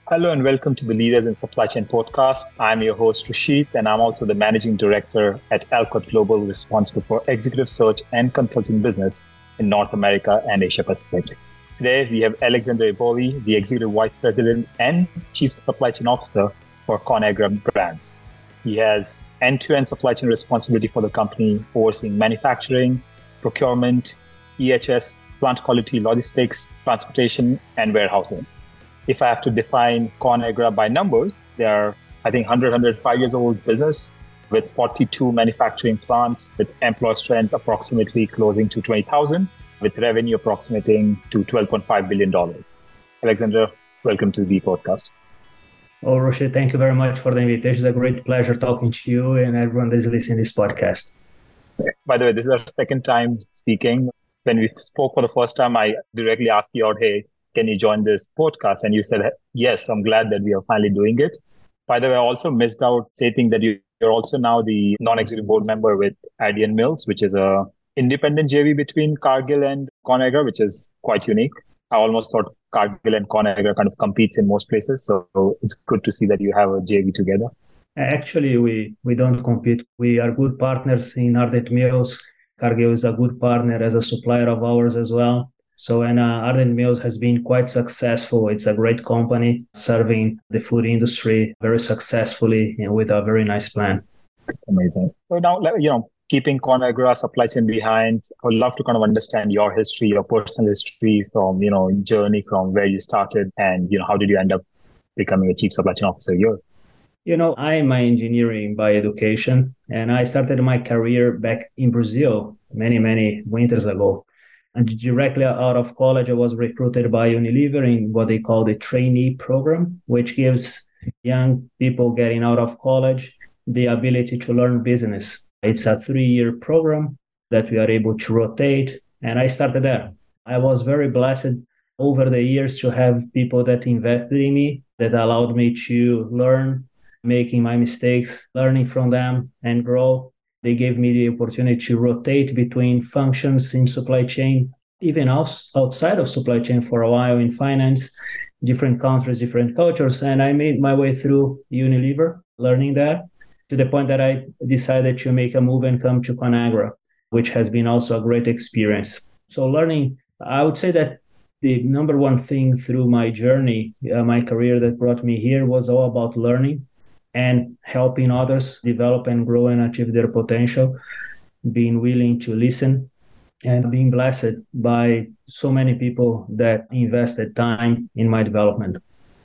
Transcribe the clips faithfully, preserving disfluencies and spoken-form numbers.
Hello and welcome to the Leaders in Supply Chain podcast. I'm your host, Rashid, and I'm also the managing director at Alcott Global, responsible for executive search and consulting business in North America and Asia Pacific. Today, we have Alexander Eboli, the executive vice president and chief supply chain officer for Conagra Brands. He has end-to-end supply chain responsibility for the company, overseeing manufacturing, procurement, E H S, plant quality, logistics, transportation, and warehousing. If I have to define Conagra by numbers, they are, I think, one hundred, one hundred five years old business with forty-two manufacturing plants, with employee strength approximately closing to twenty thousand, with revenue approximating to twelve point five billion dollars. Alexander, welcome to the podcast. Oh, Roshi, thank you very much for the invitation. It's a great pleasure talking to you and everyone that is listening to this podcast. By the way, this is our second time speaking. When we spoke for the first time, I directly asked you out, hey, can you join this podcast? And you said, yes, I'm glad that we are finally doing it. By the way, I also missed out stating that you, you're also now the non-executive board member with Adient Mills, which is a independent J V between Cargill and Conagra, which is quite unique. I almost thought Cargill and Conagra kind of competes in most places. So it's good to see that you have a J V together. Actually, we, we don't compete. We are good partners in Adient Mills. Cargill is a good partner as a supplier of ours as well. So, and uh, Adient Mills has been quite successful. It's a great company serving the food industry very successfully and with a very nice plan. That's amazing. So now, you know, keeping Conagra supply chain behind, I would love to kind of understand your history, your personal history from, you know, journey from where you started and, you know, how did you end up becoming a chief supply chain officer here? You know, I'm an engineering by education, and I started my career back in Brazil many, many winters ago. And directly out of college, I was recruited by Unilever in what they call the trainee program, which gives young people getting out of college the ability to learn business. It's a three-year program that we are able to rotate, and I started there. I was very blessed over the years to have people that invested in me, that allowed me to learn, making my mistakes, learning from them, and grow. They gave me the opportunity to rotate between functions in supply chain, even outside of supply chain for a while in finance, different countries, different cultures. And I made my way through Unilever, learning that, to the point that I decided to make a move and come to Conagra, which has been also a great experience. So learning, I would say that the number one thing through my journey, uh, my career that brought me here was all about learning and helping others develop and grow and achieve their potential, being willing to listen, and being blessed by so many people that invested time in my development.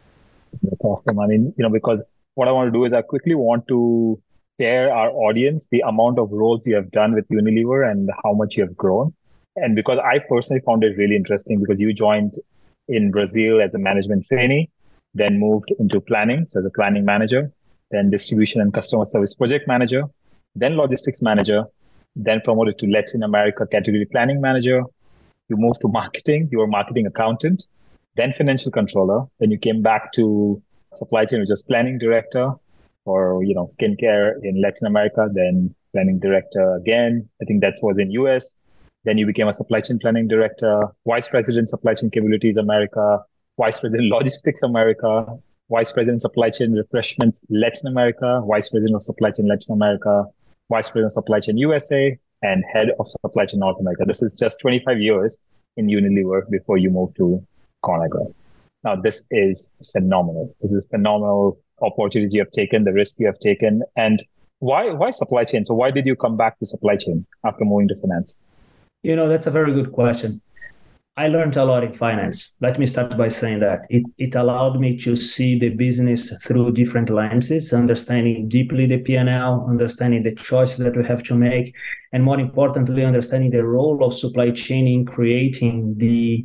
That's awesome. I mean, you know, because what I want to do is I quickly want to share our audience the amount of roles you have done with Unilever and how much you have grown. And because I personally found it really interesting because you joined in Brazil as a management trainee, then moved into planning, so as a planning manager, then distribution and customer service project manager, then logistics manager, then promoted to Latin America category planning manager. You moved to marketing, you were marketing accountant, then financial controller. Then you came back to supply chain, which was planning director for, you know, skincare in Latin America, then planning director again. I think that was in U S. Then you became a supply chain planning director, vice president, supply chain capabilities America, vice president, logistics America, Vice President Supply Chain Refreshments Latin America, Vice President of Supply Chain Latin America, Vice President of Supply Chain U S A, and Head of Supply Chain North America. This is just twenty-five years in Unilever before you move to Conagra. Now, this is phenomenal. This is phenomenal opportunities you have taken, the risk you have taken. And why why supply chain? So why did you come back to supply chain after moving to finance? You know, that's a very good question. I learned a lot in finance. Let me start by saying that it, it allowed me to see the business through different lenses, understanding deeply the P and L, understanding the choices that we have to make, and more importantly, understanding the role of supply chain in creating the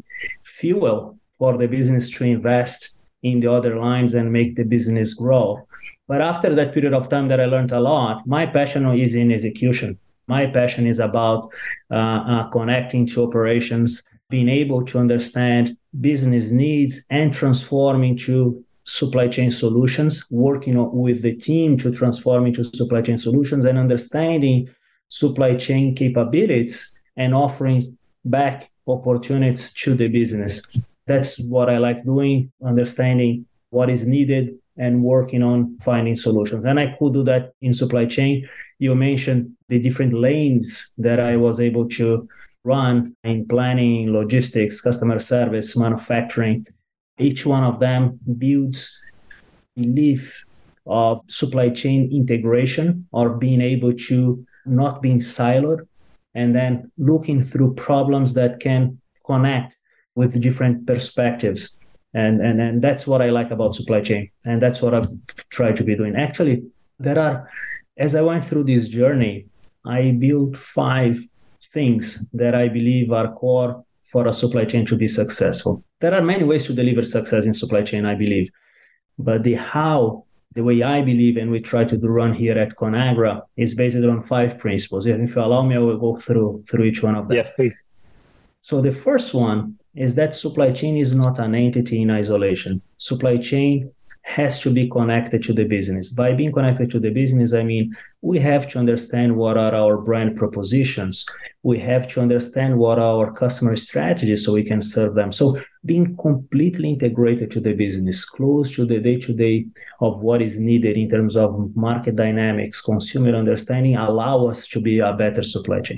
fuel for the business to invest in the other lines and make the business grow. But after that period of time that I learned a lot, my passion is in execution. My passion is about uh, uh, connecting to operations, being able to understand business needs and transform into supply chain solutions, working with the team to transform into supply chain solutions and understanding supply chain capabilities and offering back opportunities to the business. That's what I like doing, understanding what is needed and working on finding solutions. And I could do that in supply chain. You mentioned the different lanes that I was able to run in planning, logistics, customer service, manufacturing. Each one of them builds belief of supply chain integration or being able to not being siloed and then looking through problems that can connect with different perspectives. And, and, and that's what I like about supply chain. And that's what I've tried to be doing. Actually, there are, as I went through this journey, I built five things that I believe are core for a supply chain to be successful. There are many ways to deliver success in supply chain, I believe. But the how, the way I believe and we try to do run here at Conagra is based on five principles. If you allow me, I will go through through each one of them. Yes, please. So the first one is that supply chain is not an entity in isolation. Supply chain has to be connected to the business. By being connected to the business, I mean, we have to understand what are our brand propositions. We have to understand what are our customer strategies so we can serve them. So being completely integrated to the business, close to the day-to-day of what is needed in terms of market dynamics, consumer understanding, allow us to be a better supply chain.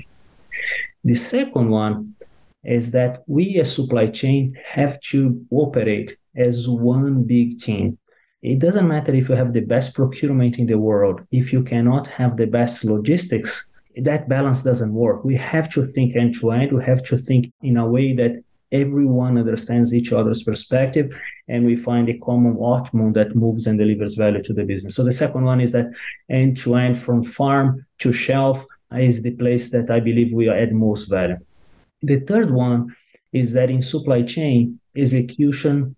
The second one is that we as supply chain have to operate as one big team. It doesn't matter if you have the best procurement in the world. If you cannot have the best logistics, that balance doesn't work. We have to think end to end. We have to think in a way that everyone understands each other's perspective and we find a common optimum that moves and delivers value to the business. So the second one is that end to end from farm to shelf is the place that I believe we add most value. The third one is that in supply chain, execution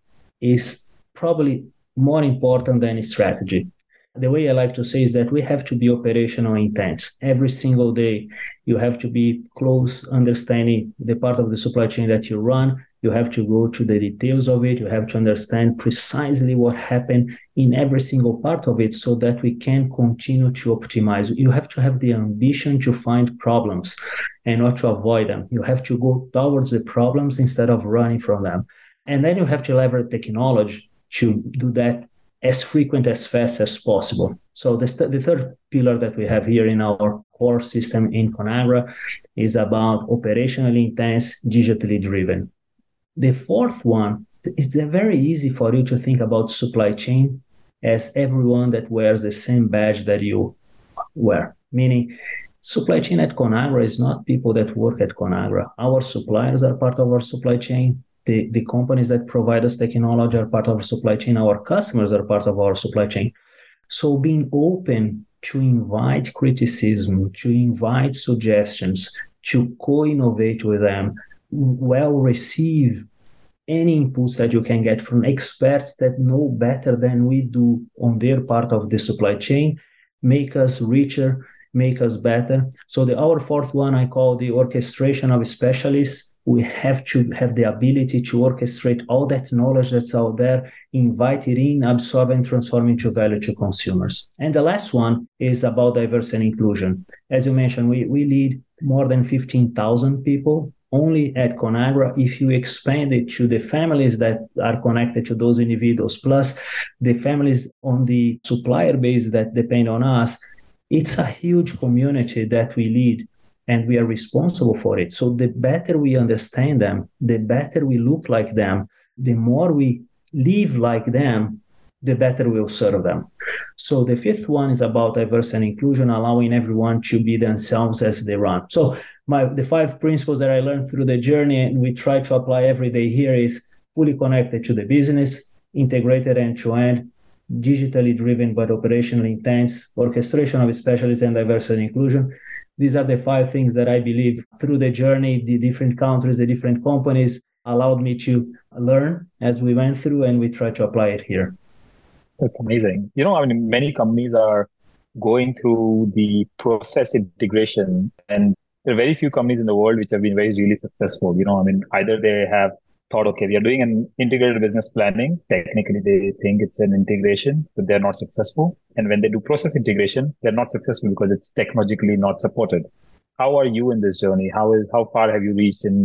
is probably more important than strategy. The way I like to say is that we have to be operational intense. Every single day, you have to be close, understanding the part of the supply chain that you run. You have to go to the details of it. You have to understand precisely what happened in every single part of it so that we can continue to optimize. You have to have the ambition to find problems and not to avoid them. You have to go towards the problems instead of running from them. And then you have to leverage technology to do that as frequent, as fast as possible. So the, st- the third pillar that we have here in our core system in Conagra is about operationally intense, digitally driven. The fourth one is very easy for you to think about supply chain as everyone that wears the same badge that you wear, meaning supply chain at Conagra is not people that work at Conagra. Our suppliers are part of our supply chain. The, the companies that provide us technology are part of our supply chain. Our customers are part of our supply chain. So being open to invite criticism, to invite suggestions, to co-innovate with them, well receive any inputs that you can get from experts that know better than we do on their part of the supply chain, make us richer, make us better. So the our fourth one I call the orchestration of specialists. We have to have the ability to orchestrate all that knowledge that's out there, invite it in, absorb and transform into value to consumers. And the last one is about diversity and inclusion. As you mentioned, we, we lead more than fifteen thousand people only at Conagra. If you expand it to the families that are connected to those individuals, plus the families on the supplier base that depend on us, it's a huge community that we lead. And we are responsible for it. So the better we understand them, the better we look like them, the more we live like them, the better we'll serve them. So the fifth one is about diversity and inclusion, allowing everyone to be themselves as they run. So my the five principles that I learned through the journey and we try to apply every day here is fully connected to the business, integrated end-to-end, digitally driven but operationally intense, orchestration of specialists and diversity and inclusion. These are the five things that I believe through the journey, the different countries, the different companies allowed me to learn as we went through, and we try to apply it here. That's amazing. You know, I mean, many companies are going through the process integration, and there are very few companies in the world which have been very really successful. You know, I mean, either they have thought, okay, we are doing an integrated business planning. Technically, they think it's an integration, but they're not successful. And when they do process integration, they're not successful because it's technologically not supported. How are you in this journey? How is how far have you reached in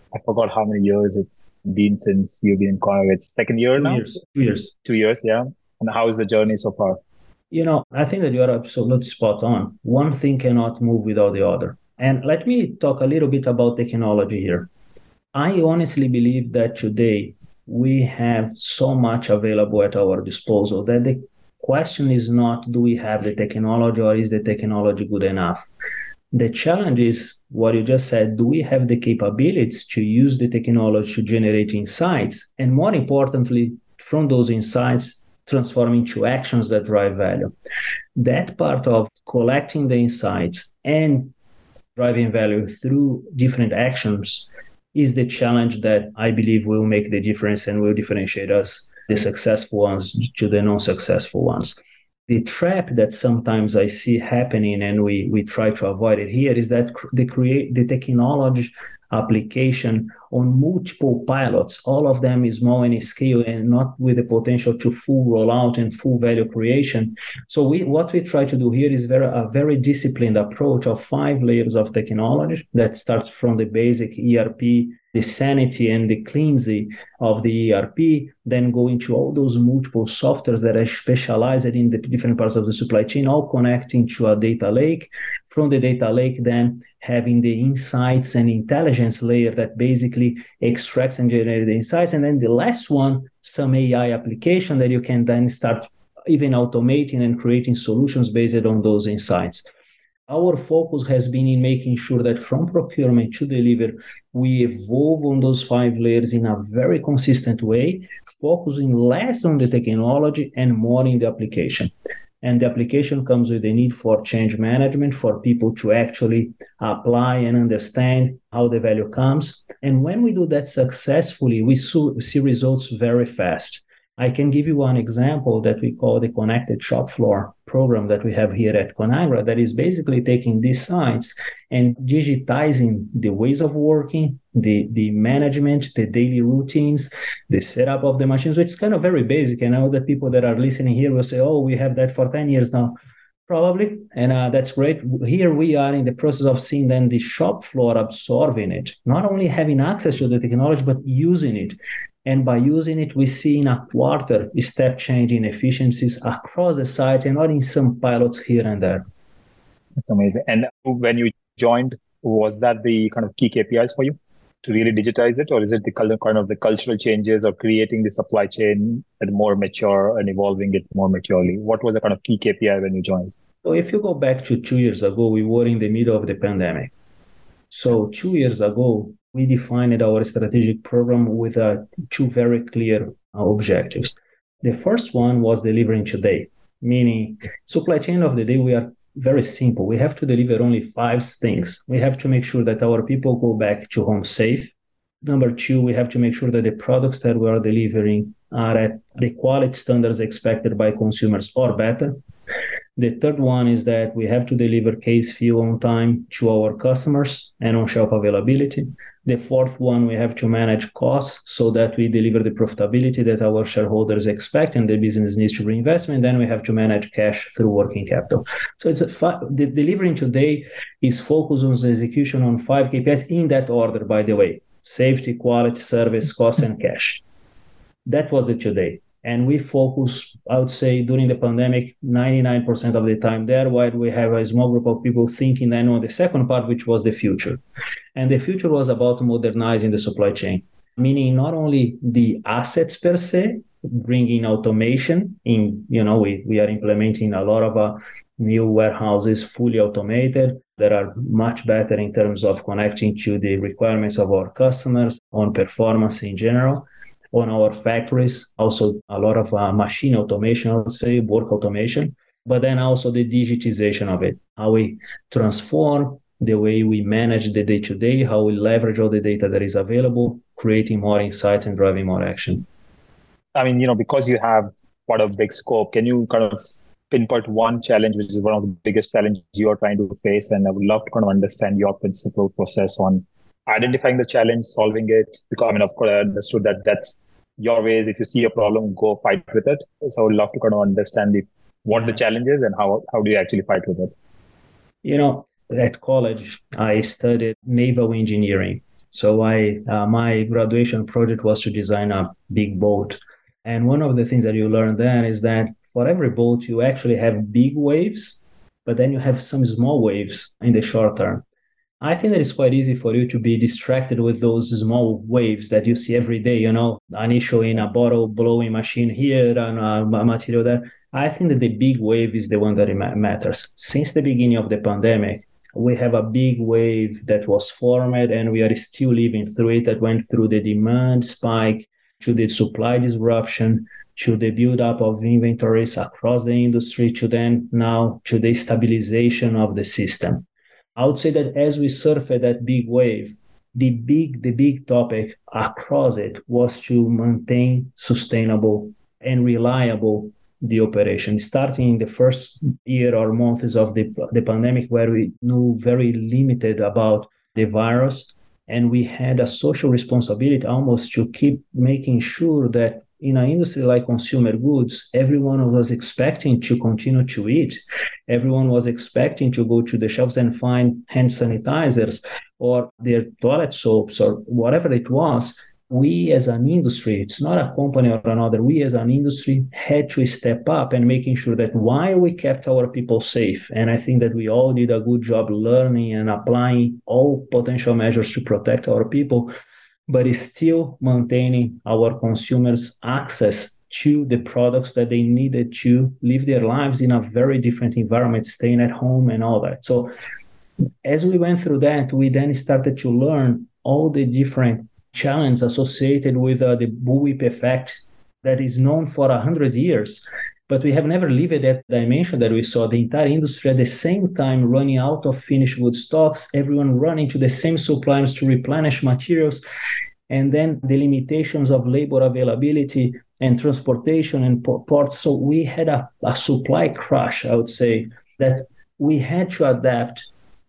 I forgot how many years it's been since you've been in Conagro. It's second year Two now? years. Two years. Two years, yeah. And how is the journey so far? You know, I think that you are absolutely spot on. One thing cannot move without the other. And let me talk a little bit about technology here. I honestly believe that today we have so much available at our disposal that the question is not, do we have the technology or is the technology good enough? The challenge is what you just said. Do we have the capabilities to use the technology to generate insights? And more importantly, from those insights, transform into actions that drive value. That part of collecting the insights and driving value through different actions is the challenge that I believe will make the difference and will differentiate us, the successful ones, to the non-successful ones. The trap that sometimes I see happening, and we, we try to avoid it here, is that the create the technology application on multiple pilots, all of them is small in scale and not with the potential to full rollout and full value creation. So we what we try to do here is very a very disciplined approach of five layers of technology that starts from the basic E R P, the sanity and the cleansing of the E R P, then go into all those multiple softwares that are specialized in the different parts of the supply chain, all connecting to a data lake. From the data lake, then having the insights and intelligence layer that basically extracts and generates the insights. And then the last one, some A I application that you can then start even automating and creating solutions based on those insights. Our focus has been in making sure that from procurement to deliver, we evolve on those five layers in a very consistent way, focusing less on the technology and more in the application. And the application comes with the need for change management, for people to actually apply and understand how the value comes. And when we do that successfully, we see results very fast. I can give you one example that we call the Connected Shop Floor program that we have here at Conagra, that is basically taking these sites and digitizing the ways of working, the, the management, the daily routines, the setup of the machines, which is kind of very basic. And I know that people that are listening here will say, oh, we have that for ten years now. Probably, and uh, that's great. Here we are in the process of seeing then the shop floor absorbing it, not only having access to the technology, but using it. And by using it, we see in a quarter step change in efficiencies across the site and not in some pilots here and there. That's amazing. And when you joined, was that the kind of key K P Is for you to really digitize it? Or is it the kind of the cultural changes or creating the supply chain at more mature and evolving it more maturely? What was the kind of key K P I when you joined? So if you go back to two years ago, we were in the middle of the pandemic. So two years ago, we defined our strategic program with uh, two very clear uh, objectives. The first one was delivering today, meaning supply chain of the day, we are very simple. We have to deliver only five things. We have to make sure that our people go back to home safe. Number two, we have to make sure that the products that we are delivering are at the quality standards expected by consumers or better. The third one is that we have to deliver case fill on time to our customers and on shelf availability. The fourth one, we have to manage costs so that we deliver the profitability that our shareholders expect and the business needs to reinvestment. Then we have to manage cash through working capital. So it's a fi- the delivering today is focused on the execution on five K P Is in that order, by the way: safety, quality, service, cost, and cash. That was the today. And we focus, I would say, during the pandemic, ninety-nine percent of the time there, while we have a small group of people thinking then on the second part, which was the future. And the future was about modernizing the supply chain, meaning not only the assets per se, bringing automation in, you know, we, we are implementing a lot of uh, new warehouses fully automated that are much better in terms of connecting to the requirements of our customers on performance in general. On our factories, also a lot of uh, machine automation, I would say, work automation, but then also the digitization of it, how we transform the way we manage the day-to-day, how we leverage all the data that is available, creating more insights and driving more action. I mean, you know, because you have quite a big scope, can you kind of pinpoint one challenge, which is one of the biggest challenges you are trying to face? And I would love to kind of understand your principal process on identifying the challenge, solving it. Because I mean, of course, I understood that that's your ways. If you see a problem, go fight with it. So I would love to kind of understand the, what the challenge is and how, how do you actually fight with it? You know, at college, I studied naval engineering. So I, uh, my graduation project was to design a big boat. And one of the things that you learn then is that for every boat, you actually have big waves, but then you have some small waves in the short term. I think that it's quite easy for you to be distracted with those small waves that you see every day, you know, an issue in a bottle blowing machine here and a material there. I think that the big wave is the one that matters. Since the beginning of the pandemic, we have a big wave that was formed and we are still living through it, that went through the demand spike to the supply disruption, to the buildup of inventories across the industry, to then now to the stabilization of the system. I would say that as we surfed that big wave, the big, the big topic across it was to maintain sustainable and reliable the operation. Starting in the first year or months of the, the pandemic, where we knew very limited about the virus, and we had a social responsibility almost to keep making sure that in an industry like consumer goods, everyone was expecting to continue to eat. Everyone was expecting to go to the shelves and find hand sanitizers or their toilet soaps or whatever it was. We as an industry, it's not a company or another, we as an industry had to step up and making sure that while we kept our people safe, and I think that we all did a good job learning and applying all potential measures to protect our people, but is still maintaining our consumers' access to the products that they needed to live their lives in a very different environment, staying at home and all that. So as we went through that, we then started to learn all the different challenges associated with uh, the bullwhip effect that is known for one hundred years. But we have never lived that dimension that we saw the entire industry at the same time running out of finished goods stocks, everyone running to the same suppliers to replenish materials, and then the limitations of labor availability and transportation and ports. So we had a, a supply crash, I would say, that we had to adapt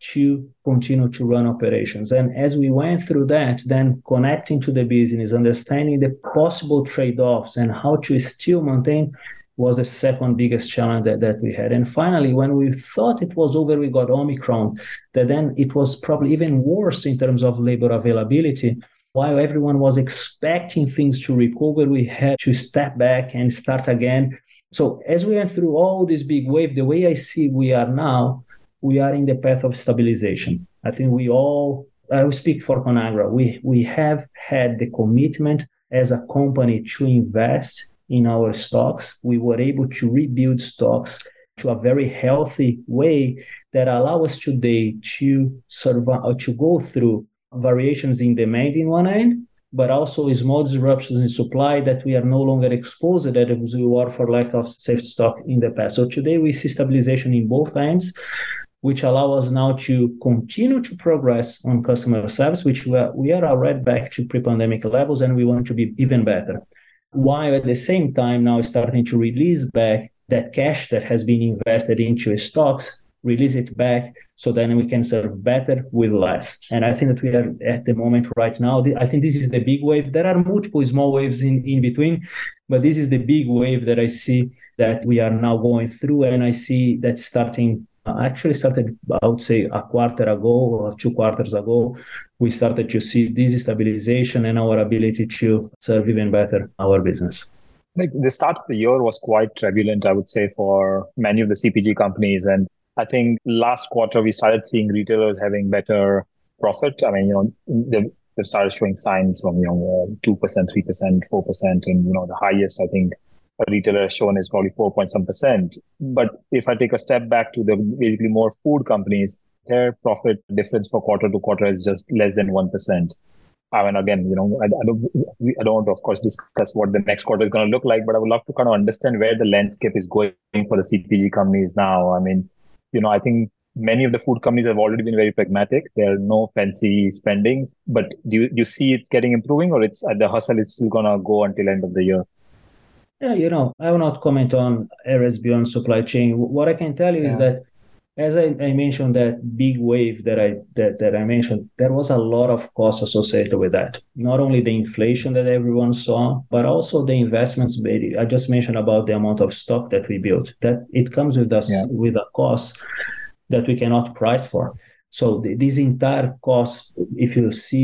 to continue to run operations. And as we went through that, then connecting to the business, understanding the possible trade-offs and how to still maintain was the second biggest challenge that, that we had. And finally, when we thought it was over, we got Omicron, that then it was probably even worse in terms of labor availability. While everyone was expecting things to recover, we had to step back and start again. So as we went through all this big wave, the way I see we are now, we are in the path of stabilization. I think we all, I will speak for Conagra, we, we have had the commitment as a company to invest in our stocks. We were able to rebuild stocks to a very healthy way that allow us today to survive, or to go through variations in demand in one end, but also small disruptions in supply that we are no longer exposed to that as we were for lack of safety stock in the past. So today we see stabilization in both ends, which allow us now to continue to progress on customer service, which we are, we are already back to pre-pandemic levels, and we want to be even better. While at the same time now starting to release back that cash that has been invested into stocks, release it back so then we can serve better with less. And I think that we are at the moment right now, I think this is the big wave. There are multiple small waves in, in between, but this is the big wave that I see that we are now going through. And I see that starting, uh, actually started, I would say a quarter ago or two quarters ago, we started to see this stabilization and our ability to serve even better our business. Like the start of the year was quite turbulent, I would say, for many of the C P G companies. And I think last quarter, we started seeing retailers having better profit. I mean, you know, they've, they've started showing signs from, you know, two percent, three percent, four percent. And, you know, the highest, I think, a retailer has shown is probably four point some percent. But if I take a step back to the basically more food companies, their profit difference for quarter to quarter is just less than one percent. I mean, again, you know, I, I don't, I don't want to, of course, discuss what the next quarter is going to look like, but I would love to kind of understand where the landscape is going for the C P G companies now. I mean, you know, I think many of the food companies have already been very pragmatic. There are no fancy spendings, but do you, do you see it's getting improving, or it's the hustle is still going to go until end of the year? Yeah, you know, I will not comment on areas beyond supply chain. What I can tell you yeah. is that, as I, I mentioned, that big wave that I that, that I mentioned, there was a lot of costs associated with that. Not only the inflation that everyone saw, but also the investments made. I just mentioned about the amount of stock that we built. That it comes with us yeah. with a cost that we cannot price for. So the, this entire cost, if you see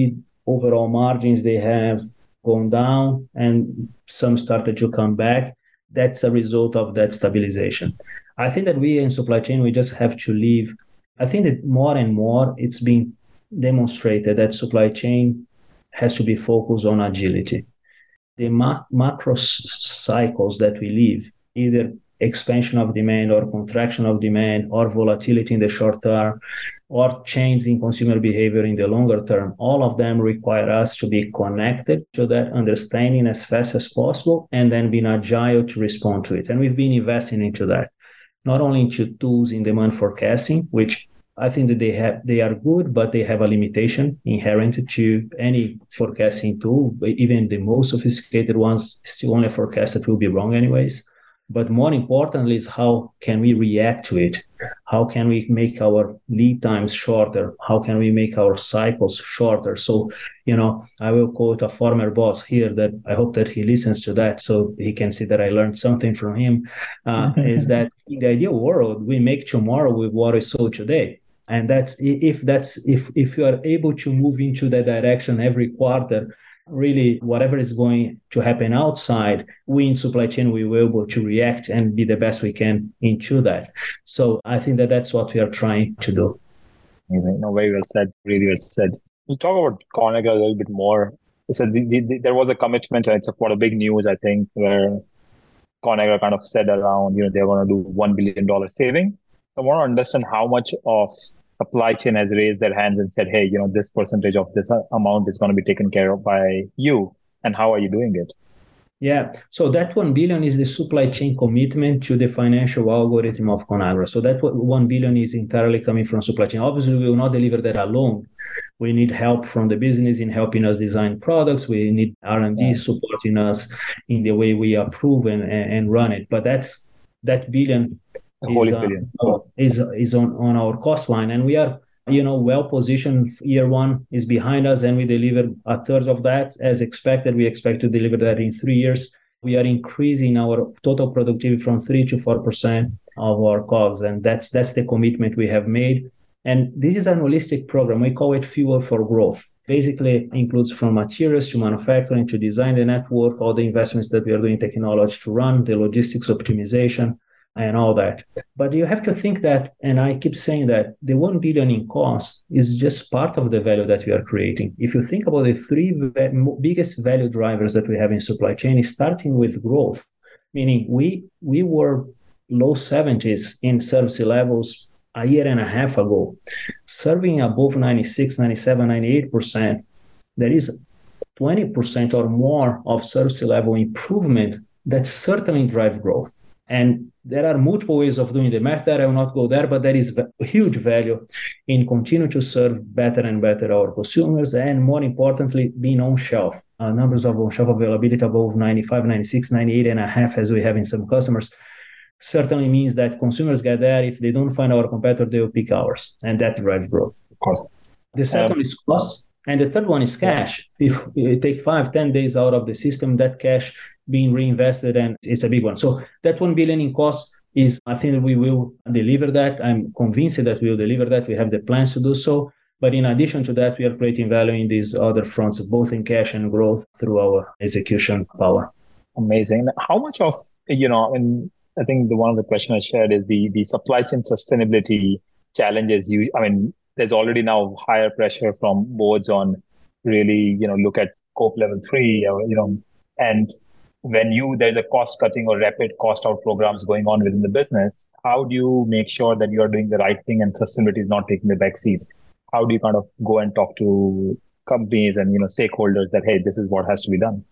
overall margins, they have gone down and some started to come back. That's a result of that stabilization. I think that we in supply chain, we just have to leave. I think that more and more it's being demonstrated that supply chain has to be focused on agility. The ma- macro s- cycles that we live, either expansion of demand or contraction of demand or volatility in the short term or change in consumer behavior in the longer term, all of them require us to be connected to that understanding as fast as possible and then being agile to respond to it. And we've been investing into that, not only into tools in demand forecasting, which I think that they have they are good, but they have a limitation inherent to any forecasting tool. Even the most sophisticated ones still only forecast that will be wrong anyways. But more importantly is how can we react to it? How can we make our lead times shorter? How can we make our cycles shorter? So, you know, I will quote a former boss here that I hope that he listens to that so he can see that I learned something from him, uh, is that in the ideal world, we make tomorrow with what we saw today. And that's if that's if if you are able to move into that direction every quarter, really whatever is going to happen outside, we in supply chain, we will be able to react and be the best we can into that. So I think that that's what we are trying to do. Amazing. No, very well said. Really well said. We'll talk about Conagra a little bit more. So the, the, the, there was a commitment, and it's a, quite a big news, I think, where Conagra kind of said around, you know, they're going to do one billion dollars saving. I want to understand how much of supply chain has raised their hands and said, hey, you know, this percentage of this amount is going to be taken care of by you. And how are you doing it? Yeah. So that one billion is the supply chain commitment to the financial algorithm of Conagra. So that one billion is entirely coming from supply chain. Obviously, we will not deliver that alone. We need help from the business in helping us design products. We need R and D yeah. supporting us in the way we approve and, and run it. But that's that billion is, uh, is is on, on our cost line, and we are you know well positioned. Year one is behind us, and we delivered a third of that as expected. We expect to deliver that in three years. We are increasing our total productivity from three to four percent of our costs, and that's that's the commitment we have made. And this is an holistic program. We call it Fuel for Growth. Basically, includes from materials to manufacturing to design the network, all the investments that we are doing in technology to run, the logistics optimization, and all that. But you have to think that, and I keep saying that, the one billion in cost is just part of the value that we are creating. If you think about the three biggest value drivers that we have in supply chain, is starting with growth, meaning we we were low seventies in service levels a year and a half ago, serving above ninety-six, ninety-seven, ninety-eight percent. There is twenty percent or more of service level improvement that certainly drive growth. And there are multiple ways of doing the math that I will not go there, but there is huge value in continuing to serve better and better our consumers, and more importantly, being on shelf. Uh, numbers of on shelf availability above ninety-five, ninety-six, ninety-eight and a half, as we have in some customers, certainly means that consumers get there. If they don't find our competitor, they will pick ours, and that drives growth. Of course. The second um, is cost, and the third one is cash. If you take five, ten days out of the system, that cash being reinvested, and it's a big one. So that one billion in cost is, I think we will deliver that. I'm convinced that we will deliver that. We have the plans to do so. But in addition to that, we are creating value in these other fronts, both in cash and growth through our execution power. Amazing. How much of, you know, and I think the one of the questions I shared is the, the supply chain sustainability challenges. You, I mean, there's already now higher pressure from boards on really, you know, look at scope level three, or, you know, and when you there's a cost cutting or rapid cost out programs going on within the business, how do you make sure that you are doing the right thing and sustainability is not taking the back seat? How do you kind of go and talk to companies and, you know, stakeholders that, hey, this is what has to be done?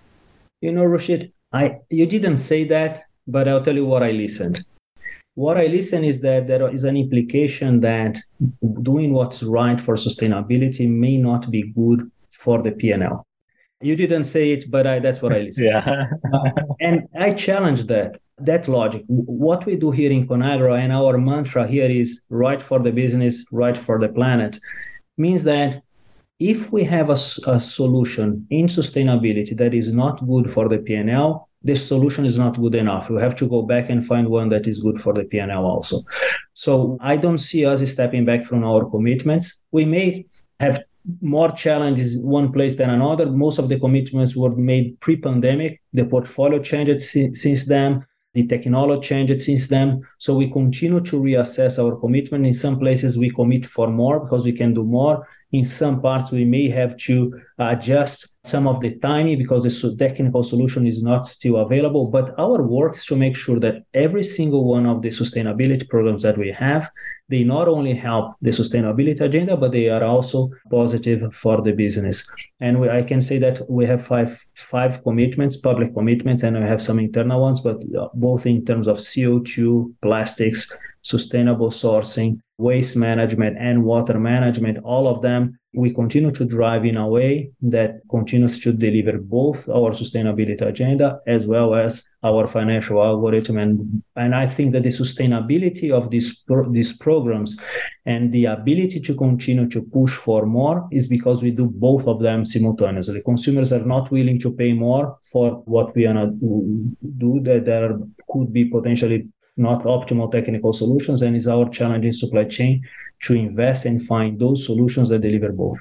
You know, Rashid, I you didn't say that, but I'll tell you what I listened. What I listen is that there is an implication that doing what's right for sustainability may not be good for the P and L. You didn't say it, but I, that's what I listen. Yeah. uh, and I challenge that, that logic. What we do here in Conagra, and our mantra here is right for the business, right for the planet, means that if we have a, a solution in sustainability that is not good for the P and L, the solution is not good enough. We have to go back and find one that is good for the P and L also. So I don't see us stepping back from our commitments. We may have more challenges one place than another. Most of the commitments were made pre-pandemic. The portfolio changed si- since then. The technology changed since then. So we continue to reassess our commitment. In some places, we commit for more because we can do more. In some parts, we may have to adjust some of the timing because the technical solution is not still available. But our work is to make sure that every single one of the sustainability programs that we have, they not only help the sustainability agenda, but they are also positive for the business. And we, I can say that we have five five commitments, public commitments, and we have some internal ones, but both in terms of C O two, plastics, sustainable sourcing, waste management, and water management, all of them, we continue to drive in a way that continues to deliver both our sustainability agenda as well as our financial algorithm. And, and I think that the sustainability of these, pro- these programs and the ability to continue to push for more is because we do both of them simultaneously. Consumers are not willing to pay more for what we are not do, that there could be potentially not optimal technical solutions, and it's our challenge in supply chain to invest and find those solutions that deliver both.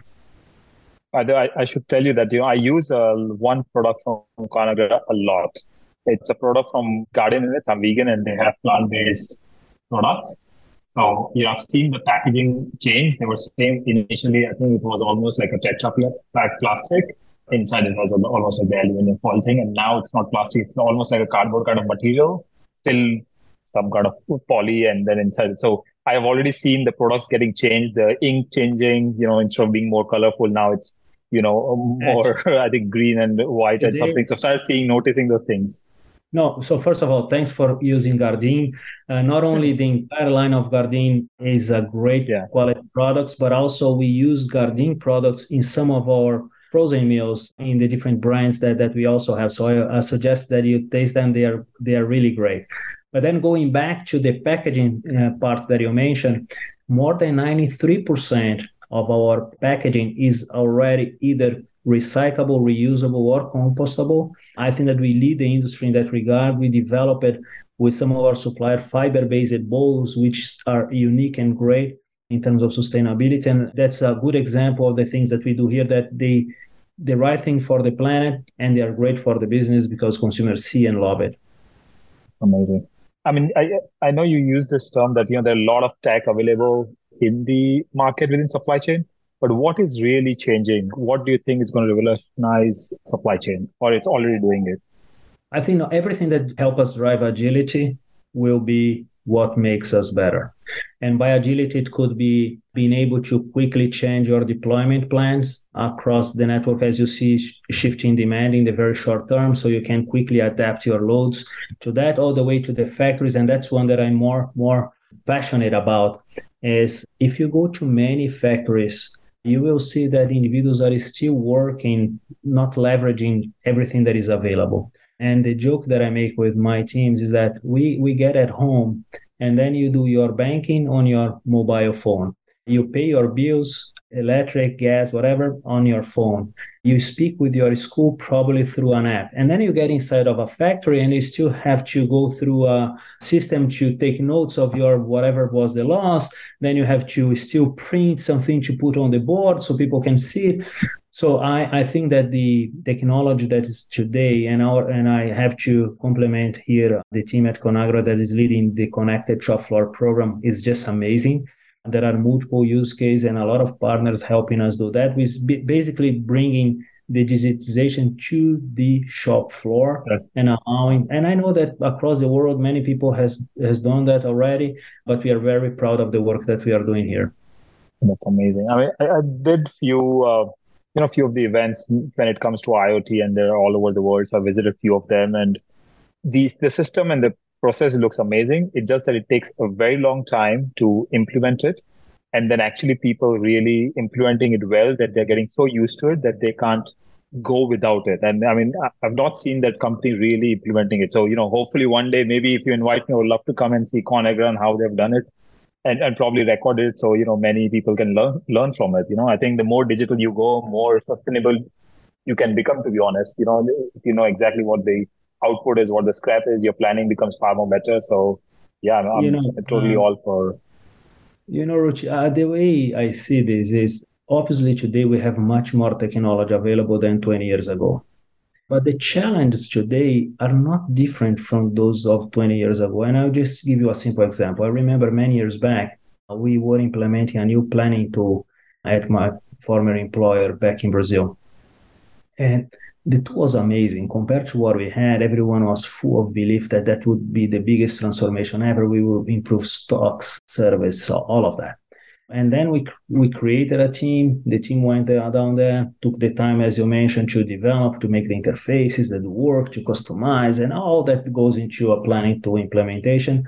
I, I should tell you that you know I use uh, one product from Conagra a lot. It's a product from Garden Units. I'm vegan and they have plant-based products. So you know, I've seen the packaging change. They were same initially. I think it was almost like a Tetra Pak plastic. Inside it was almost like the aluminum foil thing, and now it's not plastic. It's almost like a cardboard kind of material. Still some kind of poly, and then inside it. So I have already seen the products getting changed, the ink changing, you know, instead of being more colorful, now it's, you know, more, I think, green and white Today, and something. So I started seeing, noticing those things. No, so first of all, thanks for using Gardein. Uh, not only the entire line of Gardein is a great yeah. quality products, but also we use Gardein products in some of our frozen meals in the different brands that, that we also have. So I, I suggest that you taste them. They are, they are really great. But then going back to the packaging uh, part that you mentioned, more than ninety-three percent of our packaging is already either recyclable, reusable, or compostable. I think that we lead the industry in that regard. We developed it with some of our supplier fiber-based bowls, which are unique and great in terms of sustainability. And that's a good example of the things that we do here, that they the right thing for the planet and they are great for the business because consumers see and love it. Amazing. I mean, I I know you use this term that, you know, there are a lot of tech available in the market within supply chain, but what is really changing? What do you think is going to revolutionize supply chain, or it's already doing it? I think everything that helps us drive agility will be what makes us better. And by agility, it could be being able to quickly change your deployment plans across the network as you see shifting demand in the very short term, so you can quickly adapt your loads to that, all the way to the factories. And that's one that I'm more, more passionate about, is if you go to many factories, you will see that individuals are still working, not leveraging everything that is available. And the joke that I make with my teams is that we, we get at home and then you do your banking on your mobile phone. You pay your bills, electric, gas, whatever, on your phone. You speak with your school probably through an app. And then you get inside of a factory and you still have to go through a system to take notes of your whatever was the loss. Then you have to still print something to put on the board so people can see it. So I, I think that the technology that is today, and our and I have to compliment here the team at Conagra that is leading the Connected Shop Floor program, is just amazing. There are multiple use cases and a lot of partners helping us do that. We're basically bringing the digitization to the shop floor yeah. and allowing, and I know that across the world, many people has, has done that already, but we are very proud of the work that we are doing here. That's amazing. I mean, I, I did few, uh, you know, few of the events when it comes to IoT, and they're all over the world. So I visited a few of them, and the, the system and the process looks amazing. It's just that it takes a very long time to implement it. And then actually people really implementing it well, that they're getting so used to it that they can't go without it. And I mean, I've not seen that company really implementing it. So, you know, hopefully one day, maybe if you invite me, I would love to come and see Conagra and how they've done it, and, and probably record it. So, you know, many people can learn, learn from it. You know, I think the more digital you go, more sustainable you can become, to be honest. You know, if you know exactly what the output is, what the scrap is, your planning becomes far more better. So yeah, I'm, you know, I'm totally uh, all for. You know, Ruchi, uh, the way I see this is Obviously, today we have much more technology available than twenty years ago. But the challenges today are not different from those of twenty years ago. And I'll just give you a simple example. I remember many years back, we were implementing a new planning tool at my former employer back in Brazil. And the tool was amazing. Compared to what we had, everyone was full of belief that that would be the biggest transformation ever. We will improve stocks, service, all of that. And then we we created a team. The team went down there, took the time, as you mentioned, to develop, to make the interfaces that work, to customize, and all that goes into a planning tool implementation.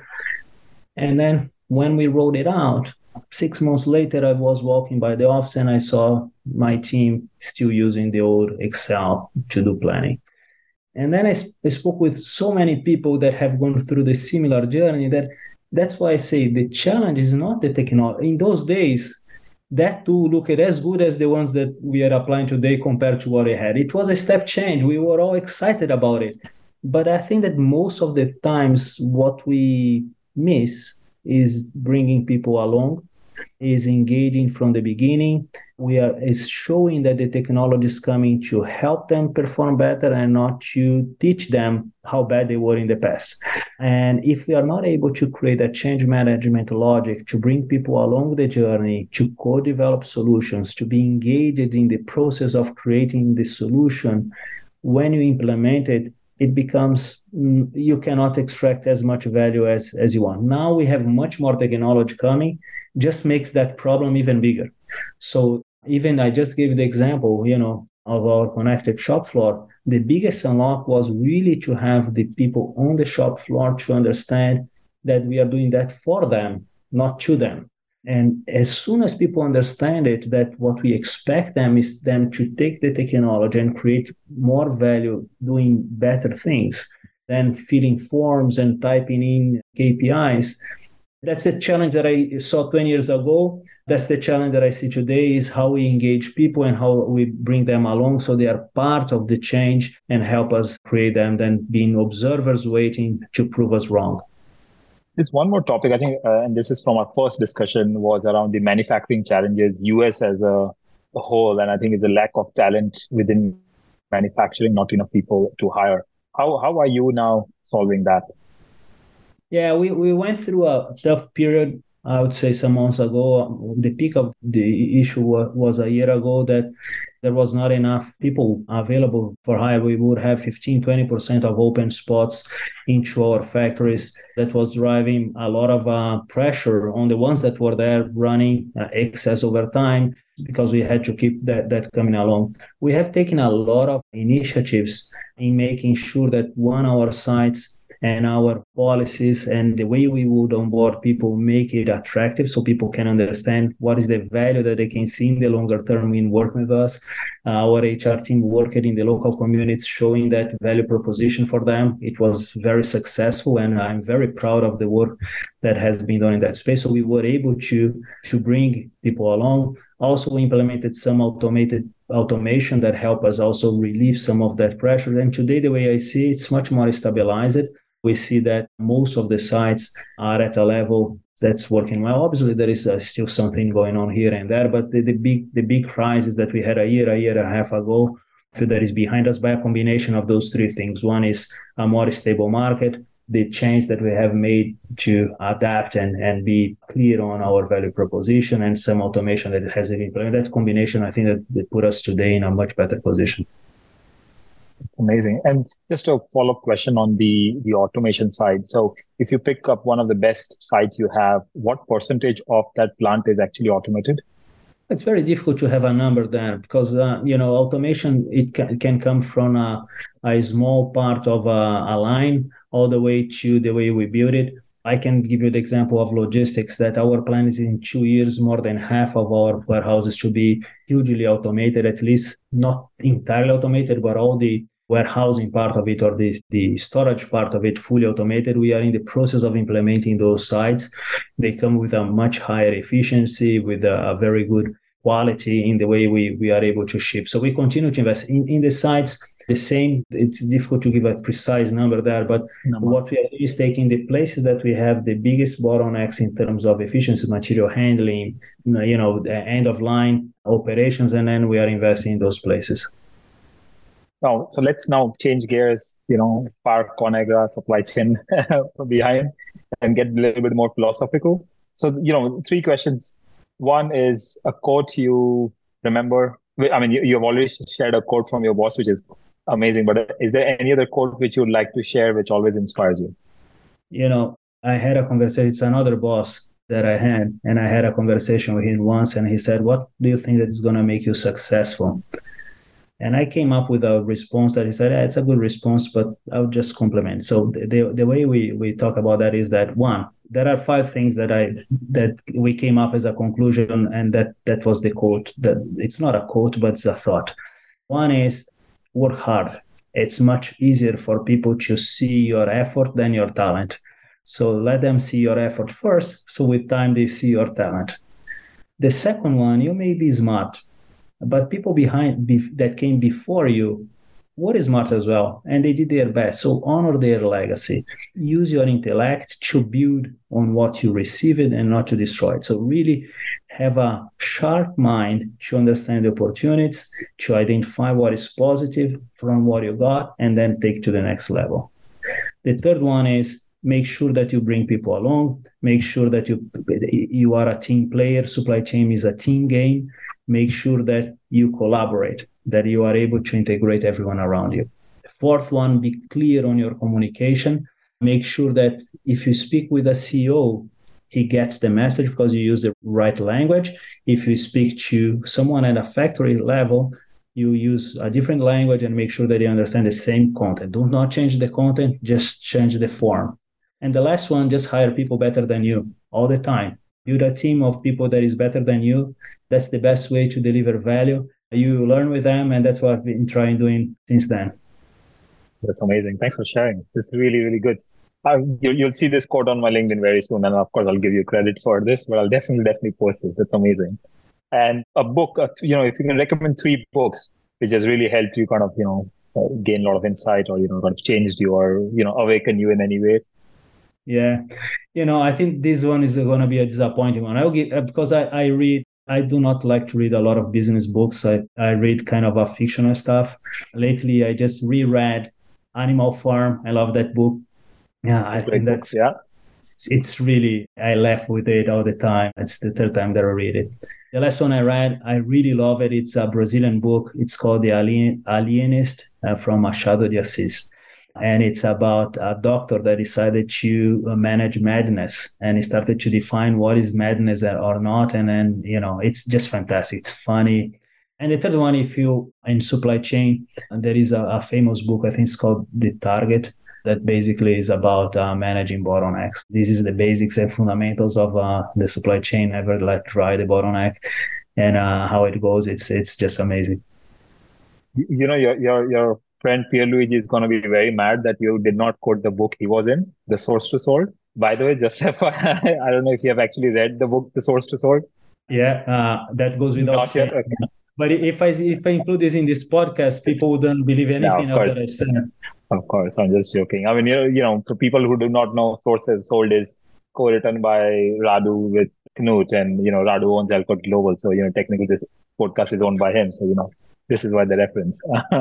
And then when we rolled it out, six months later, I was walking by the office and I saw my team still using the old Excel to do planning. And then I, sp- I spoke with so many people that have gone through the similar journey that that's why I say the challenge is not the technology. In those days, that tool looked as good as the ones that we are applying today compared to what I had. It was a step change. We were all excited about it. But I think that most of the times what we miss is bringing people along, is engaging from the beginning. We are is showing that the technology is coming to help them perform better and not to teach them how bad they were in the past. And if we are not able to create a change management logic to bring people along the journey, to co-develop solutions, to be engaged in the process of creating the solution, when you implement it, it becomes, you cannot extract as much value as, as you want. Now we have much more technology coming, just makes that problem even bigger. So even I just gave the example, you know, of our connected shop floor. The biggest unlock was really to have the people on the shop floor to understand that we are doing that for them, not to them. And as soon as people understand it, that what we expect them is them to take the technology and create more value doing better things than filling forms and typing in K P Is. That's the challenge that I saw twenty years ago. That's the challenge that I see today, is how we engage people and how we bring them along so they are part of the change and help us create them than being observers waiting to prove us wrong. There's one more topic, I think, uh, and this is from our first discussion, was around the manufacturing challenges, U S as a, a whole, and I think it's a lack of talent within manufacturing, not enough people to hire. How how are you now solving that? Yeah, we, we went through a tough period, I would say some months ago. The peak of the issue was a year ago that there was not enough people available for hire. We would have fifteen, twenty percent of open spots into our factories. That was driving a lot of uh, pressure on the ones that were there running uh, excess overtime, because we had to keep that, that coming along. We have taken a lot of initiatives in making sure that, one, our sites and our policies and the way we would onboard people make it attractive so people can understand what is the value that they can see in the longer term in working with us. Uh, our H R team worked in the local communities showing that value proposition for them. It was very successful, and I'm very proud of the work that has been done in that space. So we were able to, to bring people along. Also implemented some automated automation that help us also relieve some of that pressure. And today, the way I see it, it's much more stabilized. We see that most of the sites are at a level that's working well. Obviously, there is uh, still something going on here and there, but the, the big the big crisis that we had a year, a year and a half ago, that is behind us by a combination of those three things. One is a more stable market, the change that we have made to adapt and, and be clear on our value proposition, and some automation that has been implemented. That combination, I think, that, that put us today in a much better position. It's amazing. And just a follow-up question on the, the automation side. So if you pick up one of the best sites you have, what percentage of that plant is actually automated? It's very difficult to have a number there because, uh, you know, automation, it can, it can come from a, a small part of a, a line all the way to the way we build it. I can give you the example of logistics, that our plan is in two years, more than half of our warehouses should be hugely automated, at least not entirely automated, but all the warehousing part of it or the, the storage part of it fully automated. We are in the process of implementing those sites. They come with a much higher efficiency, with a, a very good quality in the way we, we are able to ship. So we continue to invest in, in the sites. the same. It's difficult to give a precise number there, but number. What we are doing is taking the places that we have the biggest bottlenecks in terms of efficiency, material handling, you know, the end of line operations, and then we are investing in those places. Now, so let's now change gears, you know, park Conagra supply chain behind and get a little bit more philosophical. So, you know, three questions. One is a quote you remember. I mean, you, you've already shared a quote from your boss, which is amazing. But is there any other quote which you'd like to share, which always inspires you? You know, I had a conversation. It's another boss that I had, and I had a conversation with him once, and he said, "What do you think that is going to make you successful?" And I came up with a response that he said, yeah, it's a good response, but I'll just compliment. So the, the, the way we, we talk about that is that, one, there are five things that I that we came up as a conclusion, and that, that was the quote. That it's not a quote, but it's a thought. One is work hard. It's much easier for people to see your effort than your talent. So let them see your effort first, so with time they see your talent. The second one, you may be smart, but people behind be, that came before you were smart as well, and they did their best. So honor their legacy. Use your intellect to build on what you received and not to destroy it. So really have a sharp mind to understand the opportunities, to identify what is positive from what you got, and then take to the next level. The third one is make sure that you bring people along. Make sure that you you are a team player. Supply chain is a team game. Make sure that you collaborate, that you are able to integrate everyone around you. The fourth one, be clear on your communication. Make sure that if you speak with a C E O, he gets the message because you use the right language. If you speak to someone at a factory level, you use a different language and make sure that they understand the same content. Do not change the content, just change the form. And the last one, just hire people better than you all the time. Build a team of people that is better than you. That's the best way to deliver value. You learn with them, and that's what I've been trying doing since then. That's amazing. Thanks for sharing. It's really, really good. Uh, you, you'll see this quote on my LinkedIn very soon, and of course, I'll give you credit for this, but I'll definitely, definitely post it. That's amazing. And a book, uh, you know, if you can recommend three books which has really helped you kind of, you know, uh, gain a lot of insight, or, you know, kind of changed you, or, you know, awaken you in any way. Yeah. You know, I think this one is going to be a disappointing one. I'll give, because I, I read, I do not like to read a lot of business books. I, I read kind of a fictional stuff. Lately, I just reread Animal Farm. I love that book. Yeah, I think that's, yeah. It's, it's really, I laugh with it all the time. It's the third time that I read it. The last one I read, I really love it. It's a Brazilian book. It's called The Alien, Alienist uh, from Machado de Assis. And it's about a doctor that decided to manage madness, and he started to define what is madness or not. And then, you know, it's just fantastic. It's funny. And the third one, if you in supply chain, there is a, a famous book, I think it's called The Target, that basically is about uh, managing bottlenecks. This is the basics and fundamentals of uh, the supply chain. Never let dry the bottleneck, and uh, how it goes. It's it's just amazing. You know, your your your friend Pierluigi is going to be very mad that you did not quote the book he was in, The Source to Sold. By the way, just I don't know if you have actually read the book, The Source to Sold. Yeah, uh, that goes without Not saying. yet. Okay. But if I if I include this in this podcast, people wouldn't believe anything no, else that I said. Of course, I'm just joking. I mean, you know, you know, for people who do not know, Source to Sold is co-written by Radu with Knut, and you know, Radu owns Alcott Global, so you know, technically this podcast is owned by him. So you know, this is why the reference.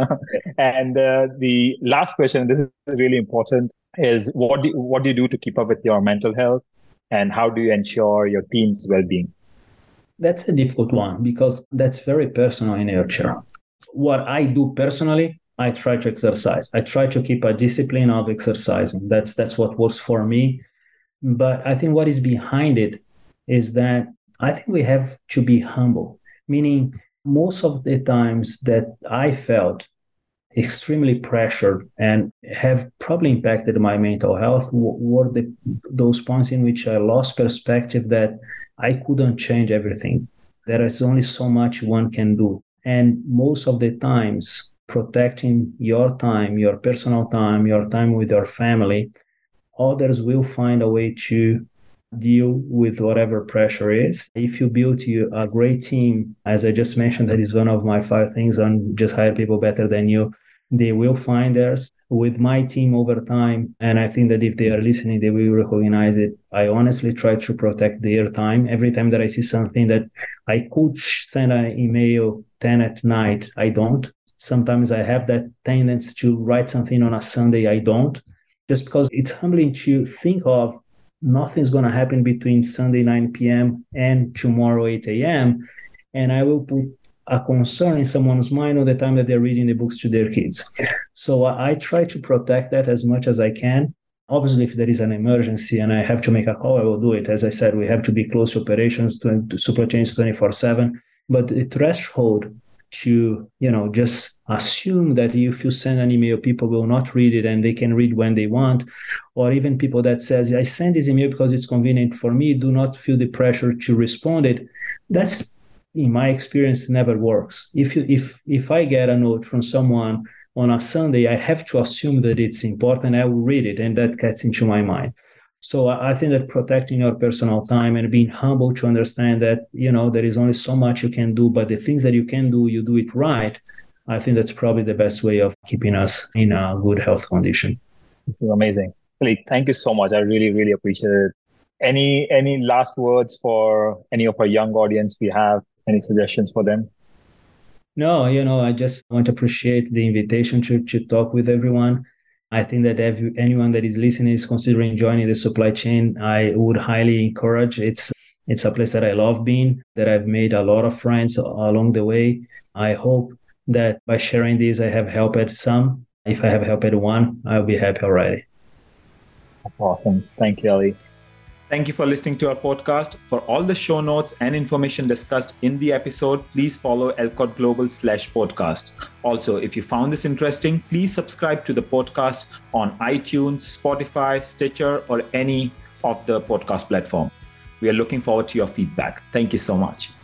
And uh, the last question, this is really important, is what do you, what do you do to keep up with your mental health, and how do you ensure your team's well-being? That's a difficult one because that's very personal in nature. What I do personally, I try to exercise. I try to keep a discipline of exercising. That's that's what works for me. But I think what is behind it is that I think we have to be humble, meaning most of the times that I felt extremely pressured and have probably impacted my mental health were the, those points in which I lost perspective that I couldn't change everything. There is only so much one can do. And most of the times, protecting your time, your personal time, your time with your family, others will find a way to deal with whatever pressure is. If you build you a great team, as I just mentioned, that is one of my five things on just hire people better than you. they will find theirs. With my team over time, and I think that if they are listening, they will recognize it. I honestly try to protect their time. Every time that I see something that I could send an email ten at night, I don't. Sometimes I have that tendency to write something on a Sunday, I don't. Just because it's humbling to think of nothing's going to happen between Sunday nine p.m. and tomorrow eight a.m. And I will put a concern in someone's mind all the time that they're reading the books to their kids. So I, I try to protect that as much as I can. Obviously, if there is an emergency and I have to make a call, I will do it. As I said, we have to be close to operations, to, to supply chains twenty-four seven. But the threshold to, you know, just assume that if you send an email, people will not read it and they can read when they want, or even people that says, I send this email because it's convenient for me, do not feel the pressure to respond it. That's, in my experience, never works. If you if if I get a note from someone on a Sunday, I have to assume that it's important. I will read it, and that gets into my mind. So I think that protecting your personal time and being humble to understand that, you know, there is only so much you can do, but the things that you can do, you do it right. I think that's probably the best way of keeping us in a good health condition. This is amazing. Philippe, thank you so much. I really, really appreciate it. Any any last words for any of our young audience we have? Any suggestions for them? No, you know, I just want to appreciate the invitation to, to talk with everyone. I think that if anyone that is listening is considering joining the supply chain, I would highly encourage. It's it's a place that I love being, that I've made a lot of friends along the way. I hope that by sharing this, I have helped some. If I have helped one, I'll be happy already. That's awesome. Thank you, Ali. Thank you for listening to our podcast. For all the show notes and information discussed in the episode, please follow Elcott Global slash podcast. Also, if you found this interesting, please subscribe to the podcast on iTunes, Spotify, Stitcher, or any of the podcast platform. We are looking forward to your feedback. Thank you so much.